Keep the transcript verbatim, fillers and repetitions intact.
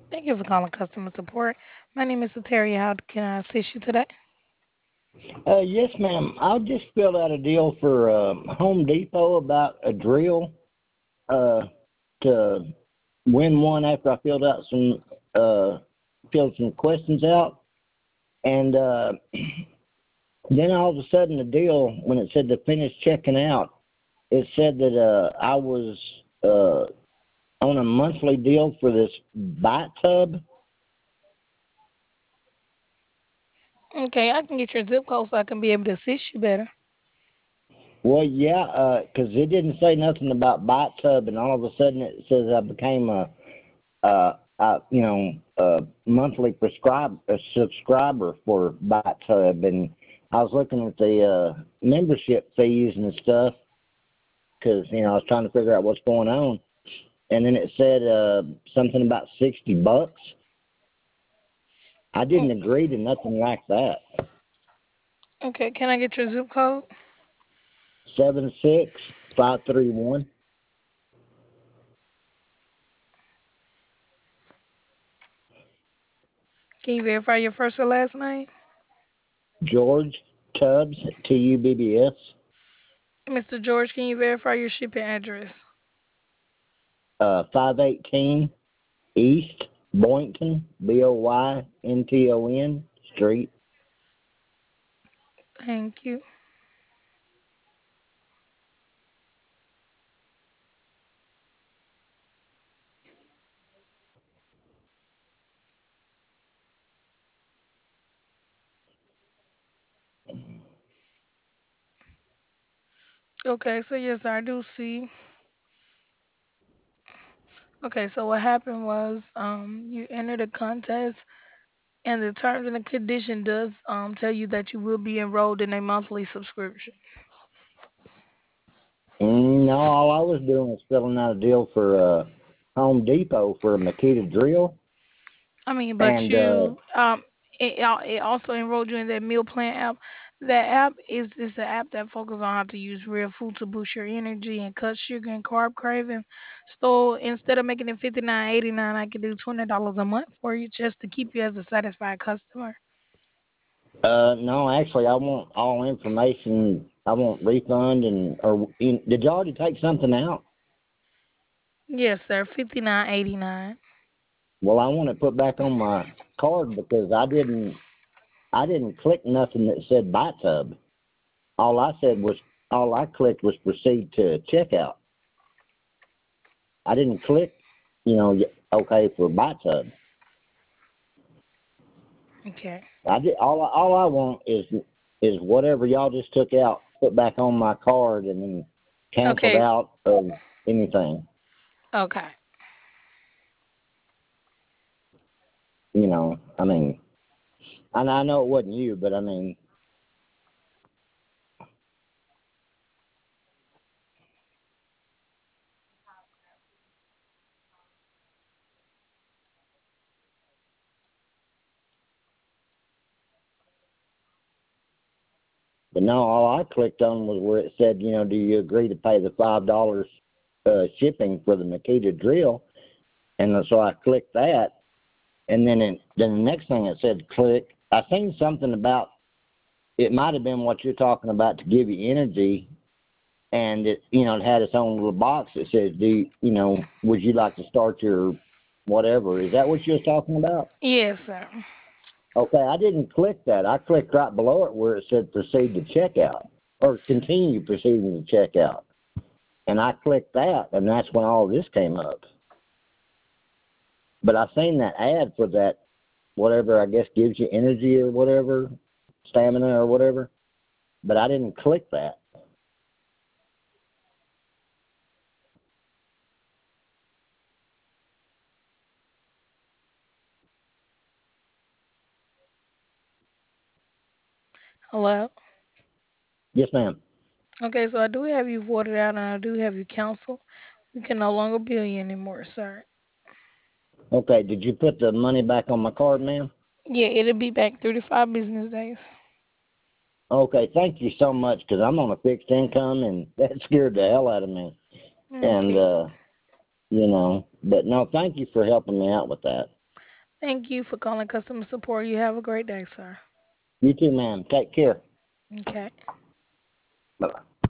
Thank you for calling customer support. My name is Terry. How can I assist you today? Uh, yes, ma'am. I just filled out a deal for uh, Home Depot about a drill uh, to win one after I filled out some uh, filled some questions out, and uh, then all of a sudden the deal when it said to finish checking out, it said that uh, I was uh, on a monthly deal for this bite tub. Okay, I can get your zip code so I can be able to assist you better. Well, yeah, because it didn't say nothing about bite tub, and all of a sudden it says I became a uh, uh, you know, a monthly prescribe a subscriber for BiteTub, and I was looking at the uh, membership fees and stuff because you know I was trying to figure out what's going on, and then it said uh, something about sixty bucks. I Mm, didn't agree to nothing like that. Okay, can I get your zip code? Seven six five three one Can you verify your first or last name? George Tubbs T U B B S. mister George, can you verify your shipping address? Uh, five eighteen East Boynton B O Y N T O N Street. Thank you. Okay, so yes, I do see. Okay, so what happened was um you entered a contest and the terms and the condition does um tell you that you will be enrolled in a monthly subscription. Mm, no, all I was doing was filling out a deal for uh, Home Depot for a Makita drill, I mean, but and uh, you um it, al- it also enrolled you in that meal plan app. That app is is the app that focuses on how to use real food to boost your energy and cut sugar and carb craving. So instead of making it fifty nine eighty nine, I could do twenty dollars a month for you just to keep you as a satisfied customer. uh, no, actually, I want all information. I want refund, and or in, did you already take something out? Yes, sir. Fifty nine eighty nine. Well, I want it put back on my card because I didn't I didn't click nothing that said buy tub. All I said was all I clicked was proceed to checkout. I didn't click, you know, y- okay for buy tub. Okay. I did, all I- all I want is is whatever y'all just took out, put back on my card, and then canceled Okay. out of anything. Okay. You know, I mean, and I know it wasn't you, but I mean, but no, all I clicked on was where it said, you know, do you agree to pay the five dollars uh, shipping for the Makita drill? And so I clicked that, and then it, then the next thing it said click. I seen something about it might have been what you're talking about to give you energy, and it you know it had its own little box that says, "Do you, you know would you like to start your whatever?" Is that what you was talking about? Yes, sir. Okay, I didn't click that. I clicked right below it where it said "Proceed to checkout" or "Continue proceeding to checkout," and I clicked that, and that's when all this came up. But I seen that ad for that whatever I guess gives you energy or whatever, stamina or whatever. But I didn't click that. Hello. Yes, ma'am. Okay, so I do have you voted out and I do have you canceled. We can no longer bill you anymore, sir. Okay, did you put the money back on my card, ma'am? Yeah, it'll be back thirty five business days. Okay, thank you so much because I'm on a fixed income and that scared the hell out of me. And, Okay. uh, you know, but no, thank you for helping me out with that. Thank you for calling customer support. You have a great day, sir. You too, ma'am. Take care. Okay. Bye bye.